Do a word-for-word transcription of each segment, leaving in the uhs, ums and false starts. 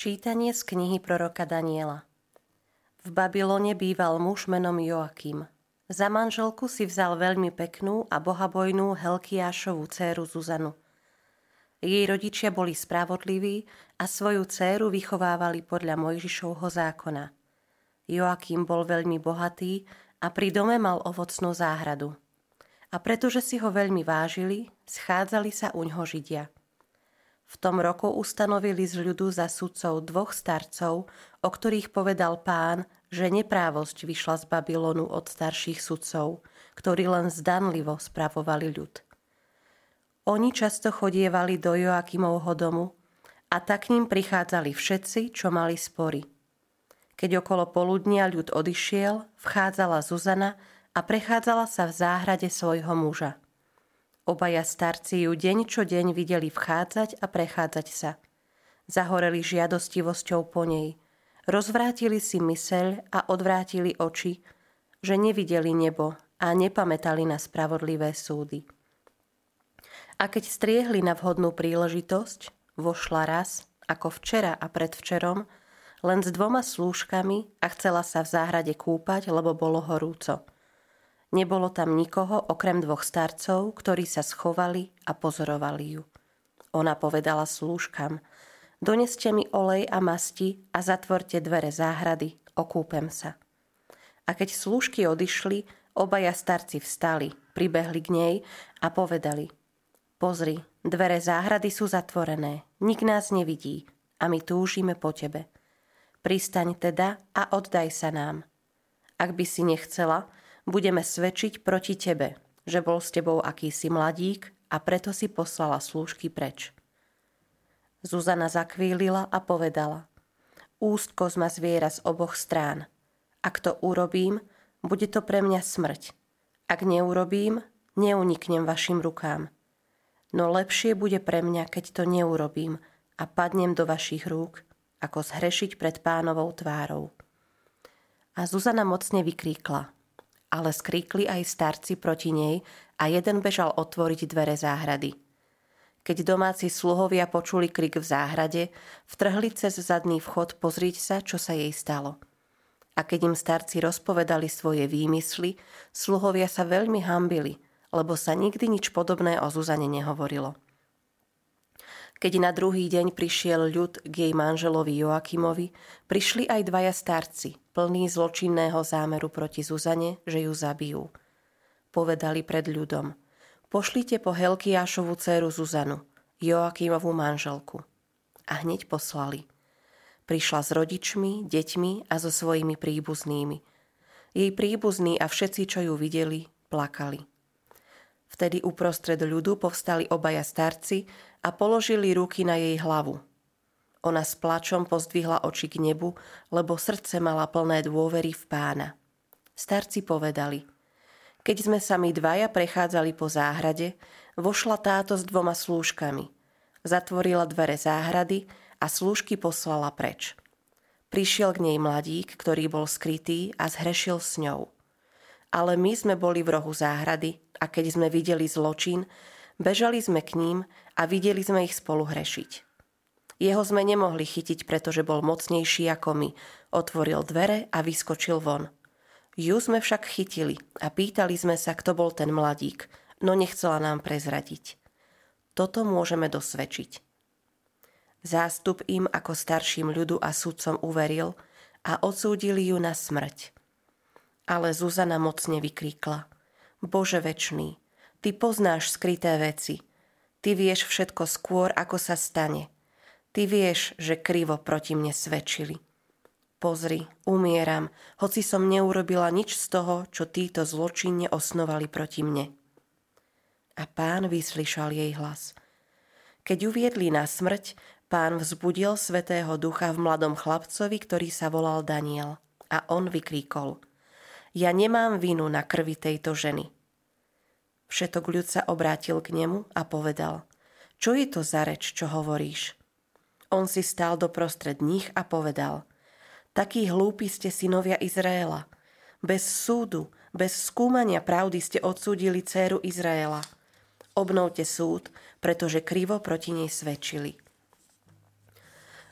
Čítanie z knihy proroka Daniela. V Babylone býval muž menom Joakim. Za manželku si vzal veľmi peknú a bohabojnú Helkiášovu dcéru Zuzanu. Jej rodičia boli spravodliví a svoju dcéru vychovávali podľa Mojžišovho zákona. Joakim bol veľmi bohatý a pri dome mal ovocnú záhradu. A pretože si ho veľmi vážili, schádzali sa uňho Židia. V tom roku ustanovili z ľudu za sudcov dvoch starcov, o ktorých povedal Pán, že neprávosť vyšla z Babylonu od starších sudcov, ktorí len zdanlivo spravovali ľud. Oni často chodievali do Joakimovho domu a tak k ním prichádzali všetci, čo mali spory. Keď okolo poludnia ľud odišiel, vchádzala Zuzana a prechádzala sa v záhrade svojho muža. Obaja starci ju deň čo deň videli vchádzať a prechádzať sa. Zahoreli žiadostivosťou po nej. Rozvrátili si myseľ a odvrátili oči, že nevideli nebo a nepamätali na spravodlivé súdy. A keď striehli na vhodnú príležitosť, vošla raz, ako včera a predvčerom, len s dvoma slúžkami a chcela sa v záhrade kúpať, lebo bolo horúco. Nebolo tam nikoho okrem dvoch starcov, ktorí sa schovali a pozorovali ju. Ona povedala slúžkam: doneste mi olej a masti a zatvorte dvere záhrady, okúpem sa. A keď slúžky odišli, obaja starci vstali, pribehli k nej a povedali: pozri, dvere záhrady sú zatvorené, nik nás nevidí a my túžime po tebe. Pristaň teda a oddaj sa nám. Ak by si nechcela, budeme svedčiť proti tebe, že bol s tebou akýsi mladík a preto si poslala slúžky preč. Zuzana zakvílila a povedala: ústkosť ma zviera z oboch strán. Ak to urobím, bude to pre mňa smrť. Ak neurobím, neuniknem vašim rukám. No lepšie bude pre mňa, keď to neurobím a padnem do vašich rúk, ako zhrešiť pred Pánovou tvárou. A Zuzana mocne vykríkla. Ale skríkli aj starci proti nej a jeden bežal otvoriť dvere záhrady. Keď domáci sluhovia počuli krik v záhrade, vtrhli cez zadný vchod pozrieť sa, čo sa jej stalo. A keď im starci rozpovedali svoje výmysly, sluhovia sa veľmi hanbili, lebo sa nikdy nič podobné o Zuzane nehovorilo. Keď na druhý deň prišiel ľud k jej manželovi Joakimovi, prišli aj dvaja starci, plní zločinného zámeru proti Zuzane, že ju zabijú. Povedali pred ľudom: pošlite po Helkiášovu dcéru Zuzanu, Joakimovú manželku. A hneď poslali. Prišla s rodičmi, deťmi a so svojimi príbuznými. Jej príbuzní a všetci, čo ju videli, plakali. Vtedy uprostred ľudu povstali obaja starci a položili ruky na jej hlavu. Ona s plačom pozdvihla oči k nebu, lebo srdce mala plné dôvery v Pána. Starci povedali: keď sme sa my dvaja prechádzali po záhrade, vošla táto s dvoma slúžkami. Zatvorila dvere záhrady a slúžky poslala preč. Prišiel k nej mladík, ktorý bol skrytý a zhrešil s ňou. Ale my sme boli v rohu záhrady a keď sme videli zločin, bežali sme k ním a videli sme ich spolu hrešiť. Jeho sme nemohli chytiť, pretože bol mocnejší ako my. Otvoril dvere a vyskočil von. Ju sme však chytili a pýtali sme sa, kto bol ten mladík, no nechcela nám prezradiť. Toto môžeme dosvedčiť. Zástup im ako starším ľudu a sudcom uveril a odsúdili ju na smrť. Ale Zuzana mocne vykríkla: Bože večný, ty poznáš skryté veci. Ty vieš všetko skôr, ako sa stane. Ty vieš, že krivo proti mne svedčili. Pozri, umieram, hoci som neurobila nič z toho, čo títo zločinne osnovali proti mne. A Pán vyslyšal jej hlas. Keď ju viedli na smrť, Pán vzbudil Svätého Ducha v mladom chlapcovi, ktorý sa volal Daniel. A on vykríkol: ja nemám vinu na krvi tejto ženy. Všetok ľud sa obrátil k nemu a povedal: čo je to za reč, čo hovoríš? On si stál doprostred nich a povedal: takí hlúpi ste synovia Izraela. Bez súdu, bez skúmania pravdy ste odsúdili dcéru Izraela. Obnovte súd, pretože krivo proti nej svedčili.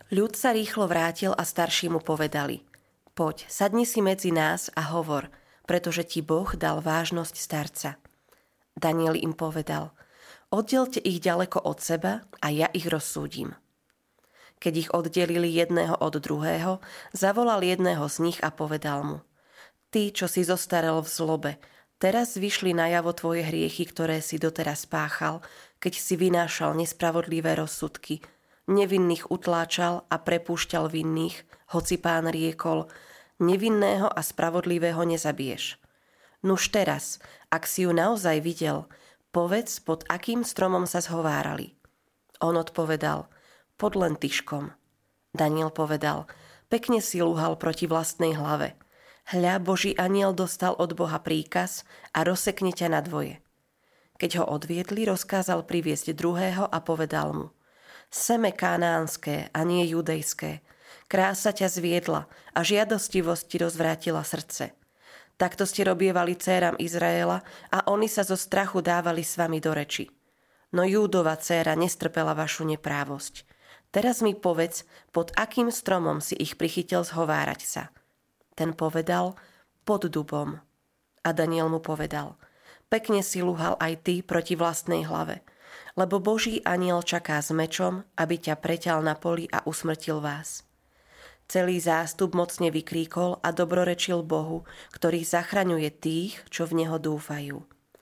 Ľud sa rýchlo vrátil a starší mu povedali: Poď, sadni si medzi nás a hovor, pretože ti Boh dal vážnosť starca. Daniel im povedal: Oddielte ich ďaleko od seba a ja ich rozsúdim. Keď ich oddelili jedného od druhého, zavolal jedného z nich a povedal mu: Ty, čo si zostarel v zlobe, teraz vyšli najavo tvoje hriechy, ktoré si doteraz páchal, keď si vynášal nespravodlivé rozsudky, nevinných utláčal a prepúšťal vinných, hoci Pán riekol: Nevinného a spravodlivého nezabiješ. Nuž teraz, ak si ju naozaj videl, povedz, pod akým stromom sa zhovárali. On odpovedal: Pod lentyškom. Daniel povedal: Pekne si lúhal proti vlastnej hlave. Hľa, Boží anjel dostal od Boha príkaz a rozsekne ťa na dvoje. Keď ho odviedli, rozkázal priviesť druhého a povedal mu: Seme kanánske a nie judejské, krása ťa zviedla a žiadostivosť ti rozvrátila srdce. Takto ste robievali dcéram Izraela a oni sa zo strachu dávali s vami do reči. No Júdova dcéra nestrpela vašu neprávosť. Teraz mi povedz, pod akým stromom si ich prichytil zhovárať sa. Ten povedal: Pod dubom. A Daniel mu povedal: Pekne si lúhal aj ty proti vlastnej hlave, lebo Boží anjel čaká s mečom, aby ťa preťal na poli a usmrtil vás. Celý zástup mocne vykríkol a dobrorečil Bohu, ktorý zachraňuje tých, čo v Neho dúfajú.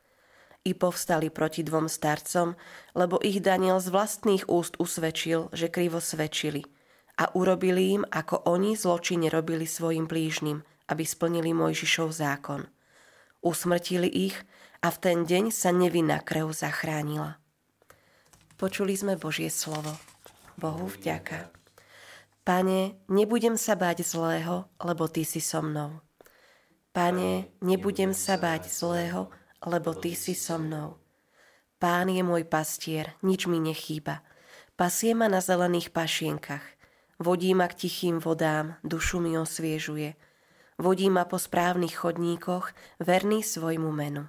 I povstali proti dvom starcom, lebo ich Daniel z vlastných úst usvedčil, že krivo svedčili, a urobili im, ako oni zločine robili svojim blížnym, aby splnili Mojžišov zákon. Usmrtili ich a v ten deň sa nevinná krv zachránila. Počuli sme Božie slovo. Bohu vďaka. Pane, nebudem sa báť zlého, lebo Ty si so mnou. Pane, nebudem sa báť zlého, lebo Ty si so mnou. Pán je môj pastier, nič mi nechýba. Pasie ma na zelených pašienkach. Vodí ma k tichým vodám, dušu mi osviežuje. Vodí ma po správnych chodníkoch, verný svojmu menu.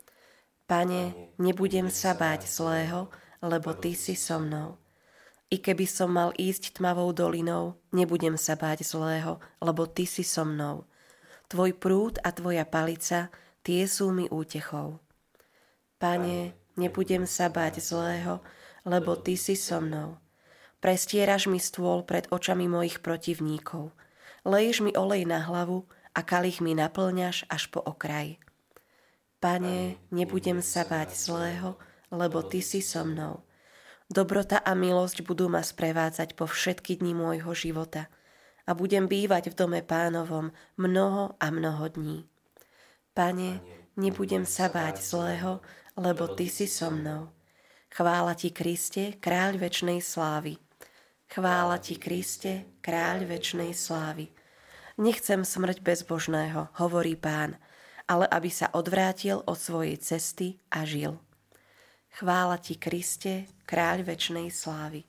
Pane, nebudem sa báť zlého, lebo Ty si so mnou. I keby som mal ísť tmavou dolinou, nebudem sa báť zlého, lebo Ty si so mnou. Tvoj prúd a Tvoja palica, tie sú mi útechou. Pane, nebudem sa báť zlého, lebo Ty si so mnou. Prestieraš mi stôl pred očami mojich protivníkov. Leješ mi olej na hlavu a kalich mi naplňaš až po okraj. Pane, nebudem sa báť zlého, lebo Ty si so mnou. Dobrota a milosť budú ma sprevádzať po všetky dni môjho života a budem bývať v dome Pánovom mnoho a mnoho dní. Pane, nebudem sa báť zlého, lebo Ty si so mnou. Chvála Ti, Kriste, kráľ večnej slávy. Chvála Ti, Kriste, kráľ večnej slávy. Nechcem smrť bezbožného, hovorí Pán, ale aby sa odvrátil od svojej cesty a žil. Chvála Ti, Kriste, kráľ večnej slávy.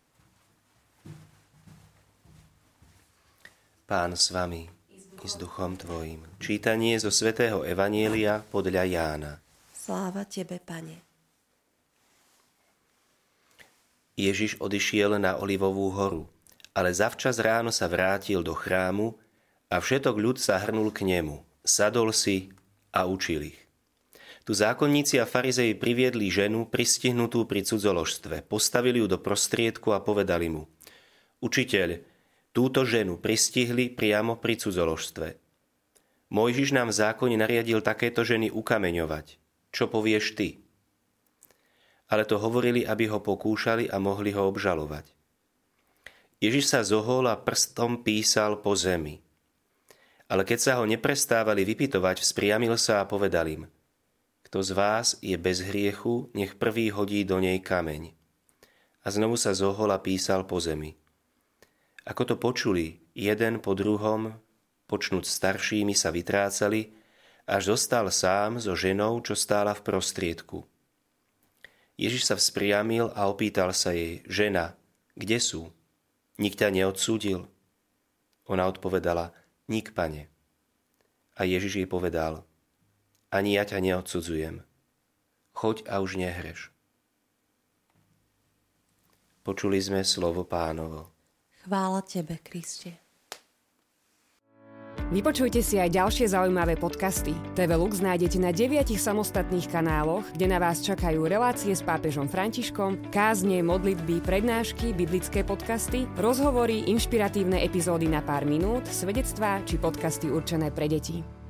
Pán s vami i s duchom tvojim. Čítanie zo svätého Evanjelia podľa Jána. Sláva Tebe, Pane. Ježiš odišiel na Olivovú horu, ale zavčas ráno sa vrátil do chrámu a všetok ľud sa hrnul k nemu. Sadol si a učil ich. Tu zákonníci a farizeji priviedli ženu pristihnutú pri cudzoložstve, postavili ju do prostriedku a povedali mu: Učiteľ, túto ženu pristihli priamo pri cudzoložstve. Mojžiš nám v zákone nariadil takéto ženy ukameňovať. Čo povieš ty? Ale to hovorili, aby ho pokúšali a mohli ho obžalovať. Ježiš sa zohol a prstom písal po zemi. Ale keď sa ho neprestávali vypytovať, vzpriamil sa a povedal im: Kto z vás je bez hriechu, nech prvý hodí do nej kameň. A znovu sa zohol a písal po zemi. Ako to počuli, jeden po druhom, počnúc staršími, sa vytrácali, až zostal sám so ženou, čo stála v prostriedku. Ježiš sa vzpriamil a opýtal sa jej: Žena, kde sú? Nik ťa neodsúdil? Ona odpovedala: Nik, Pane. A Ježiš jej povedal: Ani ja ťa neodsudzujem. Choď a už nehreš. Počuli sme slovo Pánovo. Chvála Tebe, Kriste. Vypočujte si aj ďalšie zaujímavé podcasty. té vé Lux nájdete na deviatich samostatných kanáloch, kde na vás čakajú relácie s pápežom Františkom, kázne, modlitby, prednášky, biblické podcasty, rozhovory, inšpiratívne epizódy na pár minút, svedectvá či podcasty určené pre deti.